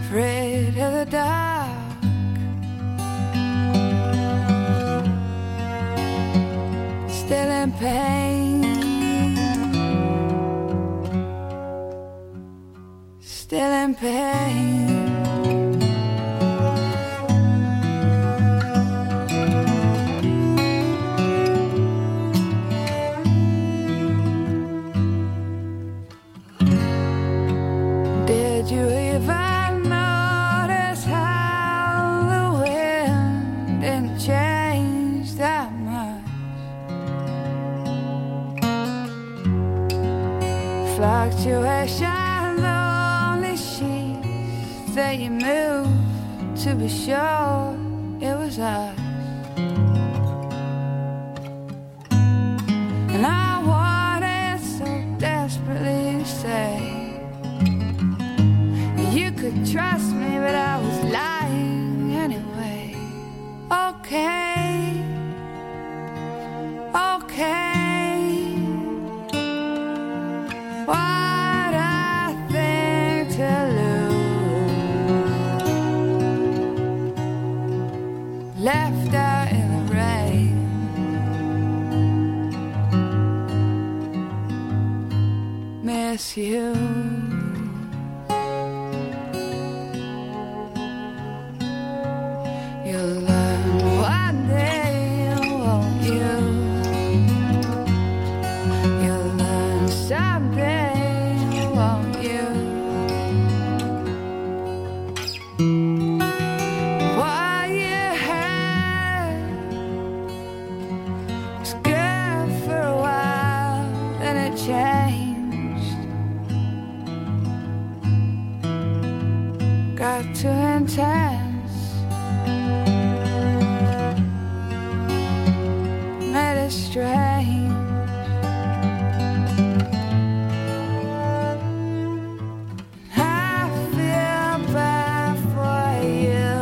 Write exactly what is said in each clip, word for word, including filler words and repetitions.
afraid of the dark. Still in pain. Still in pain. Did you even notice how the wind didn't change that much? Fluctuation, lonely sheets that you moved to be sure it was us. And I wanted so desperately to say you could trust me, but I was lying anyway. Okay, okay. What a thing to lose. Left out in the rain. Miss you. You'll learn one day, won't you? You'll learn someday, won't you? What you had was good for a while, then it changed. Got too intense. Made it strange. I feel bad for you.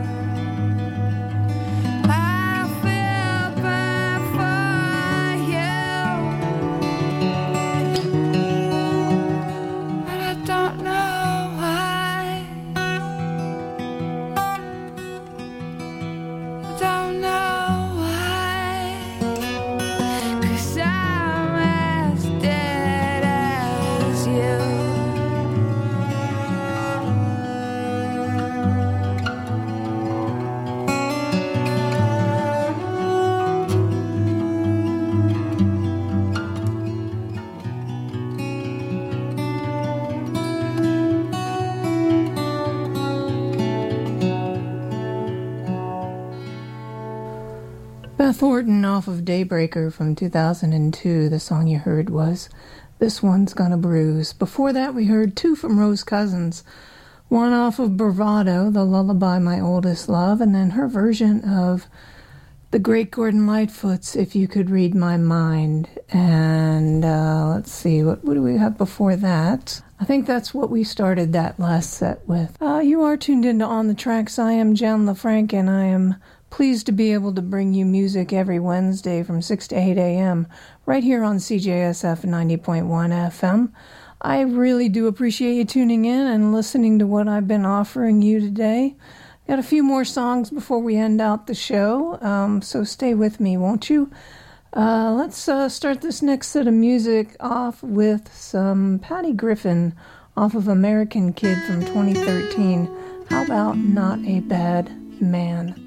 I feel bad for you. But I don't know why. I don't know. Beth Orton off of Daybreaker from two thousand two. The song you heard was This One's Gonna Bruise. Before that we heard two from Rose Cousins. One off of Bravado, The Lullaby My Oldest Love, and then her version of the great Gordon Lightfoot's If You Could Read My Mind. And uh, let's see, what, what do we have before that? I think that's what we started that last set with. Uh, you are tuned into On the Tracks. I am Jen LaFranc, and I am pleased to be able to bring you music every Wednesday from six to eight a.m. right here on C J S F ninety point one F M. I really do appreciate you tuning in and listening to what I've been offering you today. Got a few more songs before we end out the show, um, so stay with me, won't you? Uh, let's uh, start this next set of music off with some Patty Griffin off of American Kid from twenty thirteen. How about Not a Bad Man?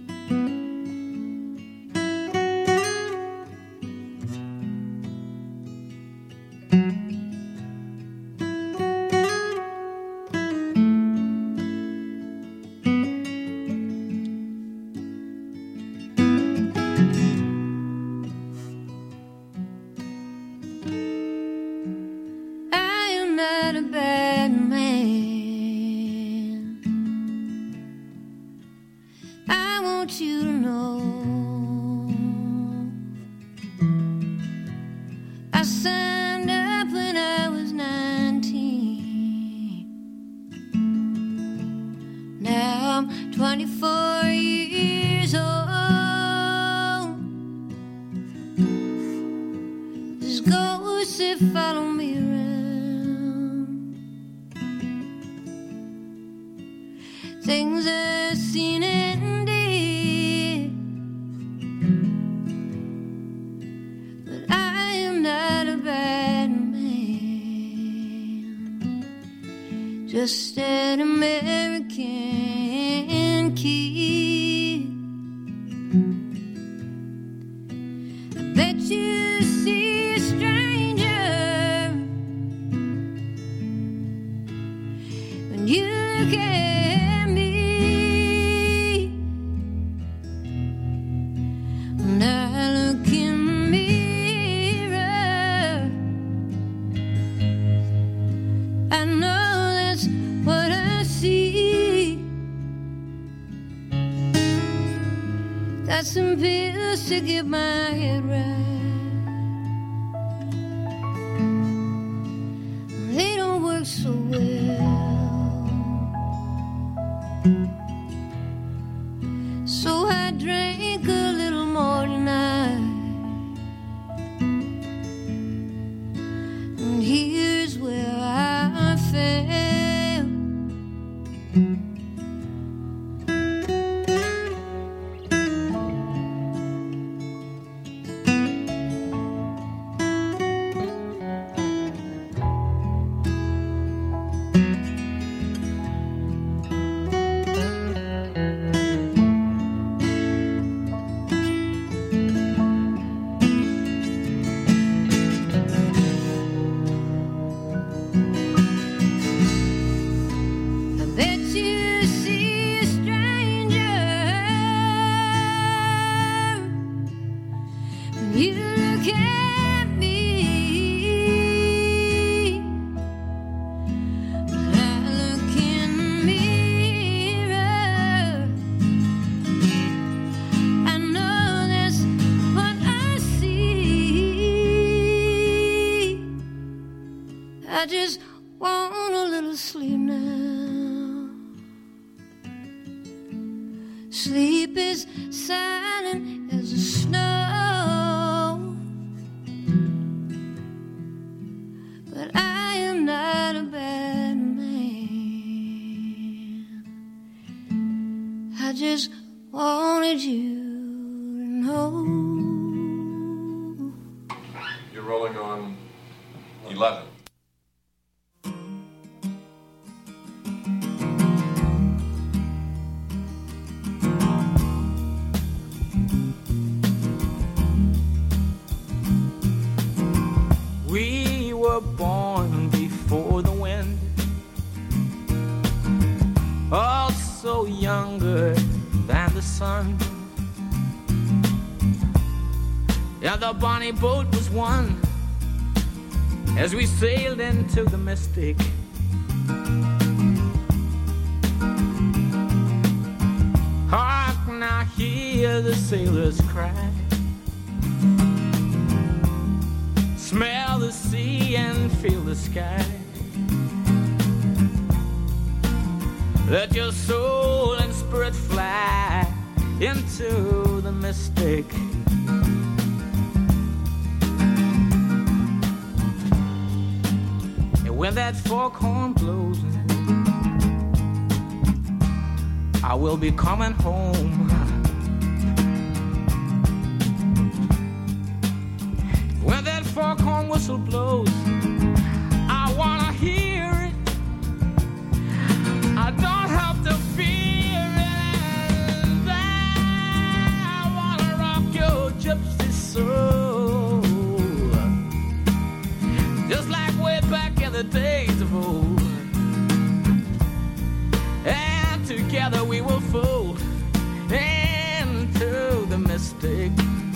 things I've seen and did, but I am not a bad man, just an American kid. I bet you see a stranger when you look at me. When I look in the mirror, I know that's what I see. Got some pills to get my head right. They don't work so well. So I drank a little more tonight, and here's where I fell. I bet you see a stranger when you look at me. When I look in the mirror, I know that's what I see. I just want a little sleep now. Sleep is silent as the snow, but I am not a bad man. I just wanted you to know. You're rolling on eleven. We were born before the wind, also younger than the sun. Yeah, the bonnie boat was one as we sailed into the mystic. Hark now, hear the sailors cry. Smell the sea and feel the sky. Let your soul and spirit fly into the mystic. And when that foghorn blows, I will be coming home. When that foghorn whistle blows, I wanna hear it. I don't have to fear it. I wanna rock your gypsy soul, just like way back in the days of old. And together we will fold into the mystic.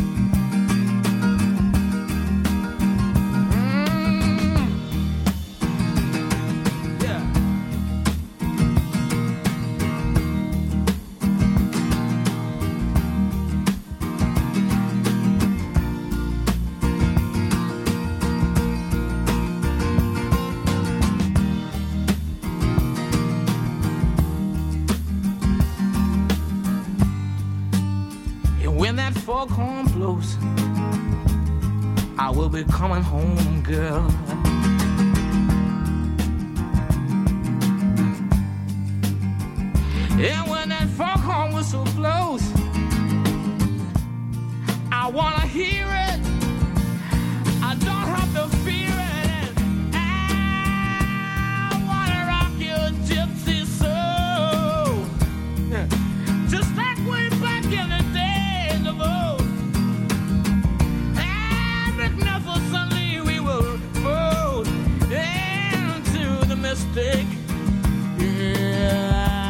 When that foghorn blows, I will be coming home, girl. And when that foghorn whistle blows, I wanna hear it. I don't have to fear it. And I wanna rock your gypsy soul, just like way back in the days of old. And magnificently we will fold into the mystic. Yeah.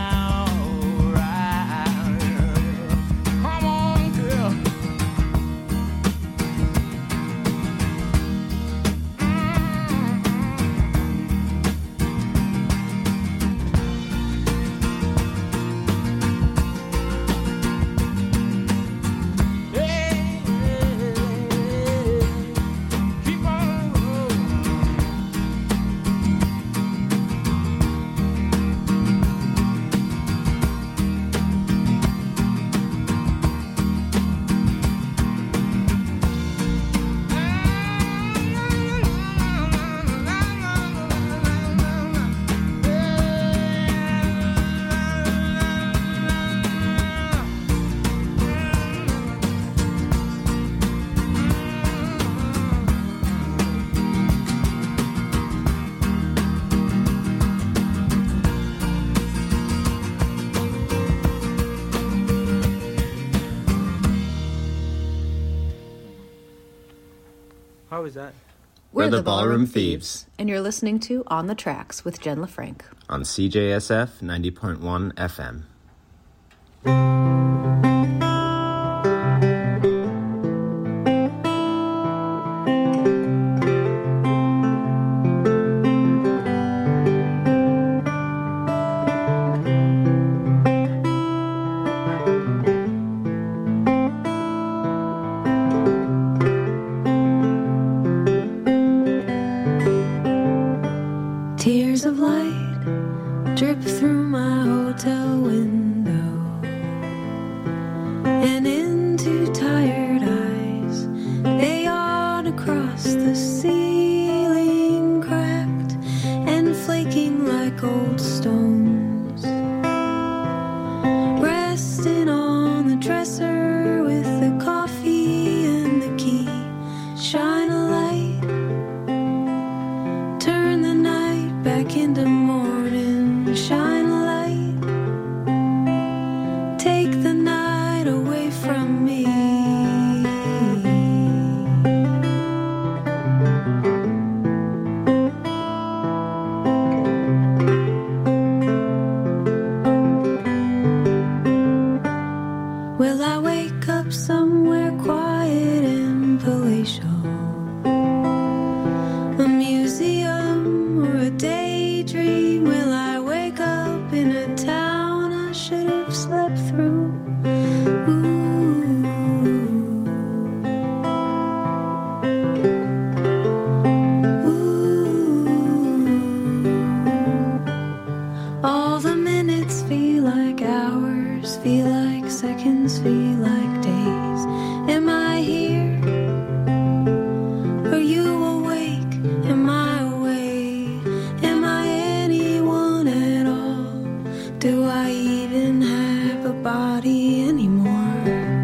How was that? We're, We're the, the Ballroom, Ballroom Thieves. And you're listening to On the Tracks with Jen LaFranc. On C J S F ninety point one F M. Tears of light drip through my hotel window and into tired eyes. They yawn across the ceiling, cracked and flaking like old stones. Resting on the dresser with the coffee and the key. Shine a light. Back into morning, shine a light. Take the night away from me. Will I wake up somewhere quiet and palatial? A museum or a daydream? Will I wake up in a town I should have slept through? Ooh. Ooh. All the minutes feel like hours, feel like seconds, feel like days. Am I here? Are you awake? Am I awake? Am I anyone at all? Do I even have a body anymore?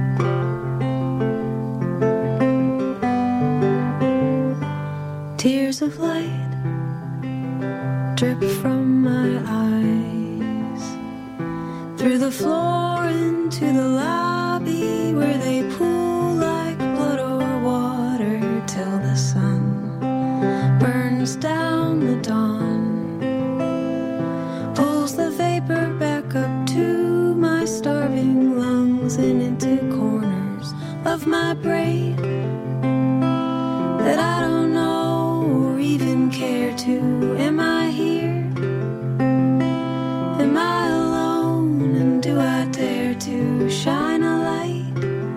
Tears of light drip from my eyes through the floor into the lobby where they pool like blood or water till the sun burns down the dawn, pulls the vapor back up to my starving lungs and into corners of my brain that I don't know or even care to. Am I here? Am I alone? And do I dare to shine a light?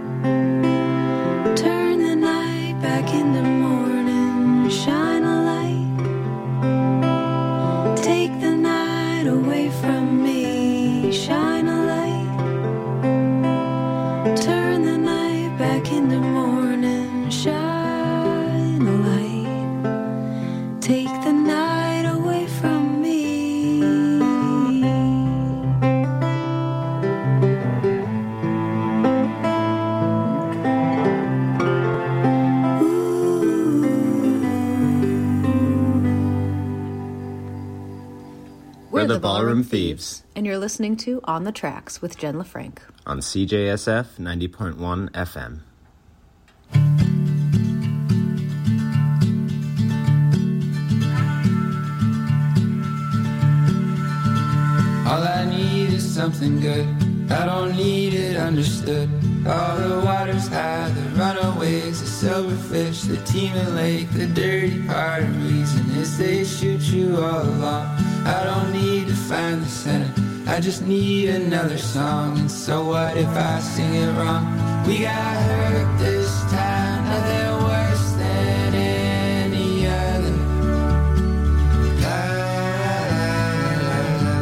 Turn the night back into morning, shine a light. Take the night away from me, shine a light. Turn the night back into morning, shine a light. Take the night away from me. the Ballroom Thieves. And you're listening to On the Tracks with Jen LaFranc. On C J S F ninety point one F M. All I need is something good. I don't need it understood. All the water's high, the runaways, the silverfish, the teeming lake, the dirty part of reason is they shoot you all along. I don't need to find the center, I just need another song. And so what if I sing it wrong? We got hurt this time, nothing worse than any other. La, la, la,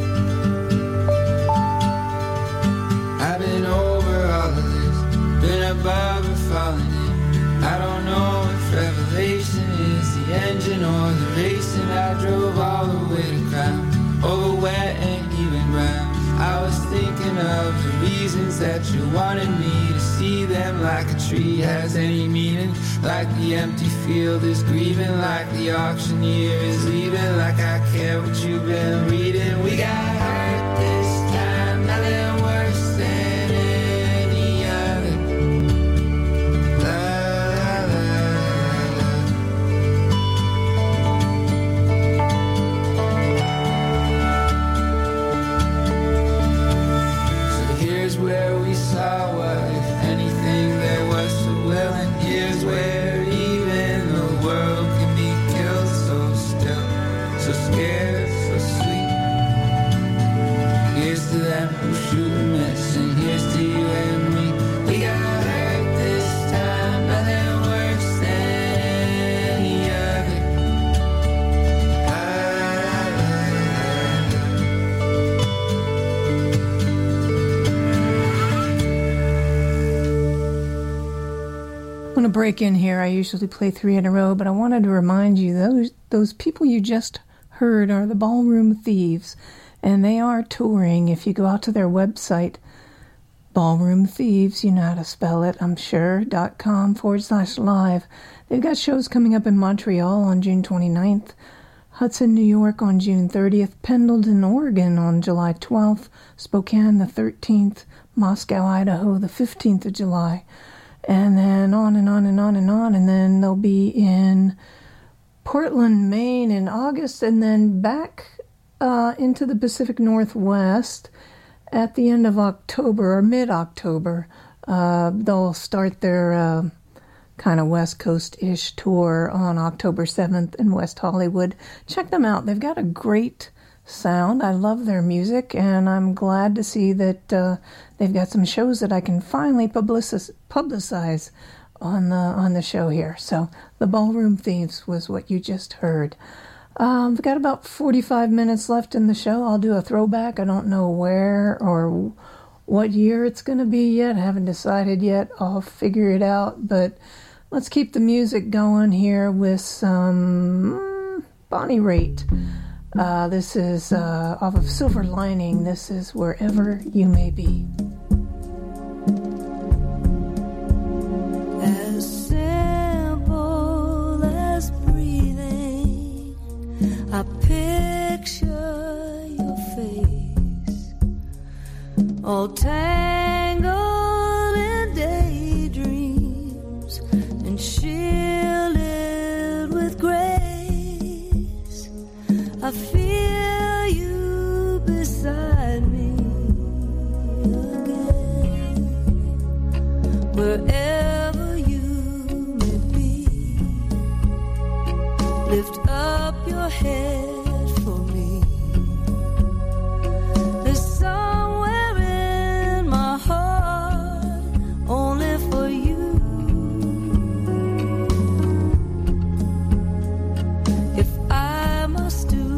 la. I've been over all of this, been above and falling in. I don't know if revelation is the engine or the racing. I drove all the way to Crown, over wet and even ground. I was thinking of the reasons that you wanted me to see them, like a tree has any meaning, like the empty field is grieving, like the auctioneer is leaving, like I care what you've been reading. We got hurt this time, nothing worse than any other. La, la, la, la. So here's where we saw what, if anything, there was so will, and here's where even the world can be killed so still, so scared, so sweet. Here's to them who shoot and miss, and here's to you and me. We got hurt this time, nothing worse than any other. La, la, I'm going to break in here. I usually play three in a row, but I wanted to remind you those those people you just heard are the Ballroom Thieves, and they are touring. If you go out to their website, Ballroom Thieves, you know how to spell it, I'm sure, dot com forward slash live. They've got shows coming up in Montreal on June twenty-ninth, Hudson, New York on June thirtieth, Pendleton, Oregon on July twelfth, Spokane the thirteenth, Moscow, Idaho the fifteenth of July. And then on and on and on and on. And then they'll be in Portland, Maine in August, and then back uh, into the Pacific Northwest at the end of October or mid-October. Uh, they'll start their uh, kind of West Coast-ish tour on October seventh in West Hollywood. Check them out. They've got a great sound. I love their music, and I'm glad to see that uh, they've got some shows that I can finally publicize, publicize on the on the show here. So the Ballroom Thieves was what you just heard. Um, we've got about forty-five minutes left in the show. I'll do a throwback. I don't know where or what year it's going to be yet. I haven't decided yet. I'll figure it out, but let's keep the music going here with some Bonnie Raitt. Uh, this is uh, off of Silver Lining. This is Wherever You May Be. As simple as breathing, I picture your face, all tangled in daydreams and shielded with grace. I feel you beside me again, wherever you may be. Lift up your head for me. There's somewhere in my heart only for you. If I must do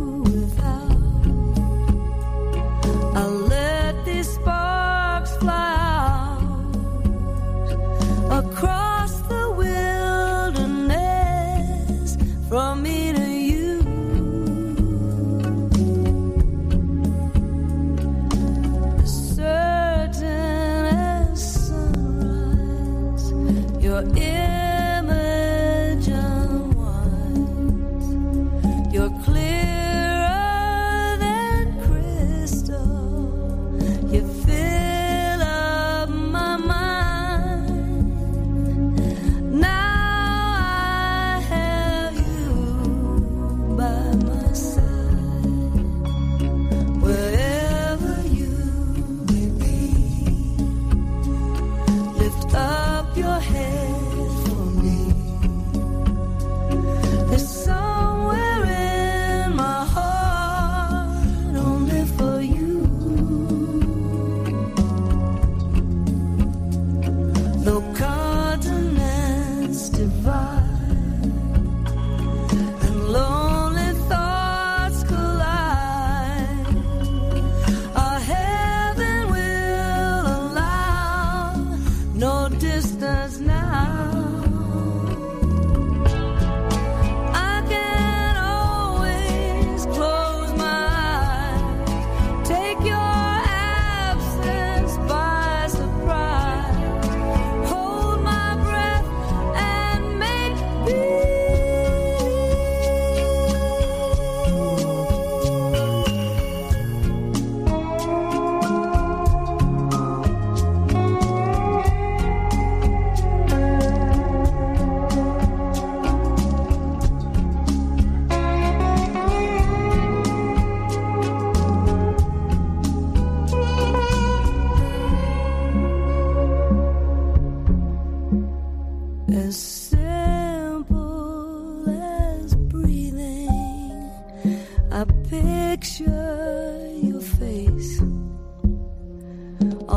across the wilderness from me to you. Certain as sunrise, your image unwinds. You're clearer than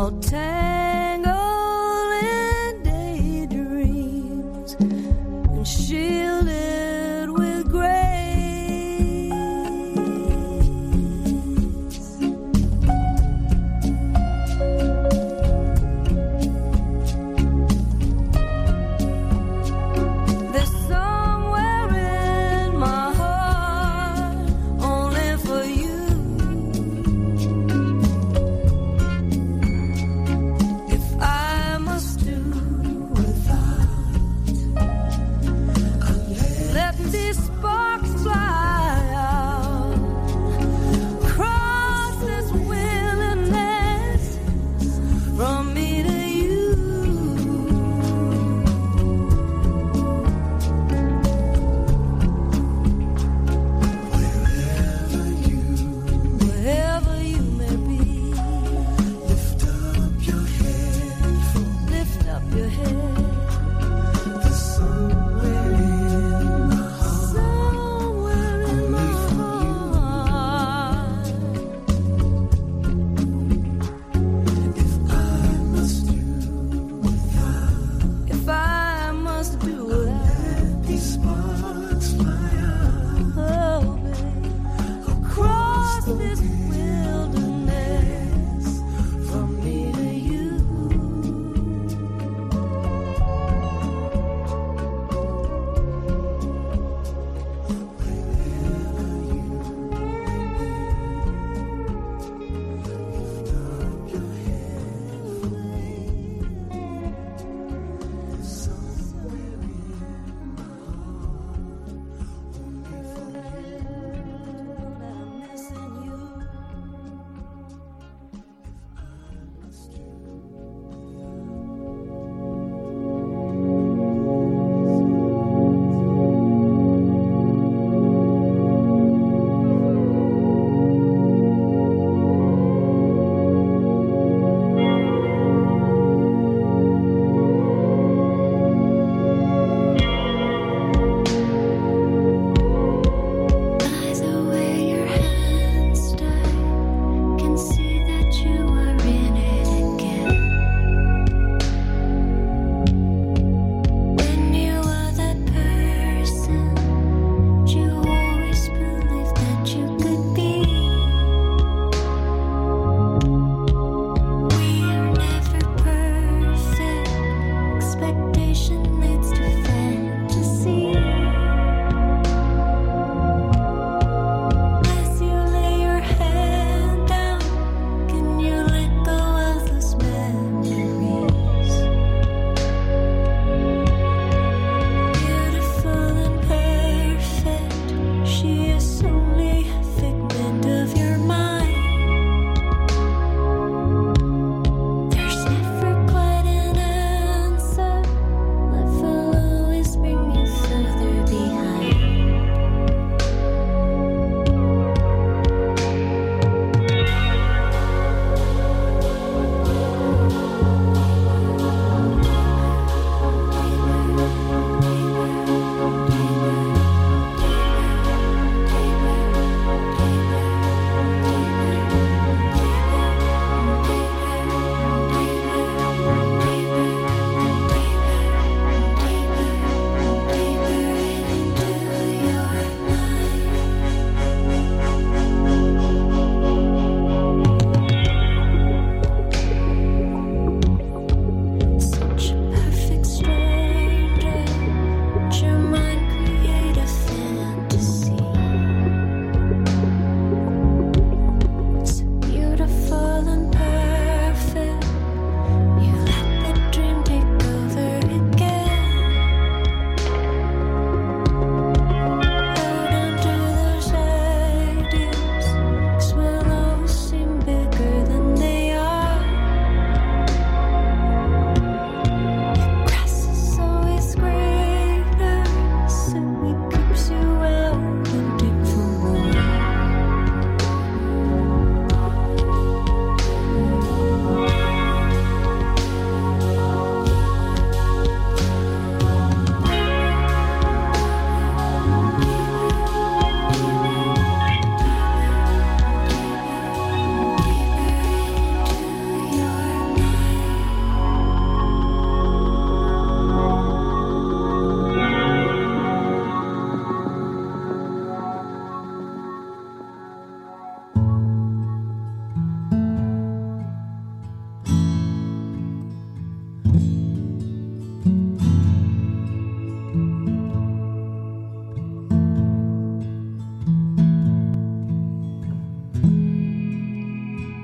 all tangled in daydreams and shielded with grace. There's somewhere in my heart only for you.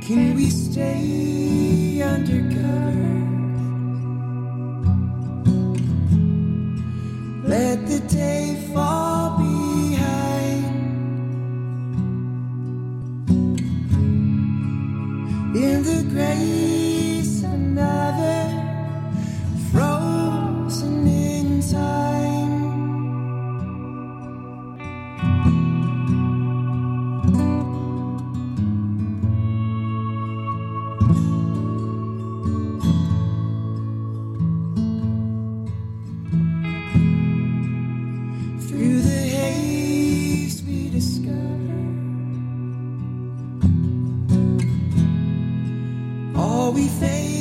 Can we stay undercover? Let the day fall behind. In the grace of another, frozen in time. Through the haze we discover all we face.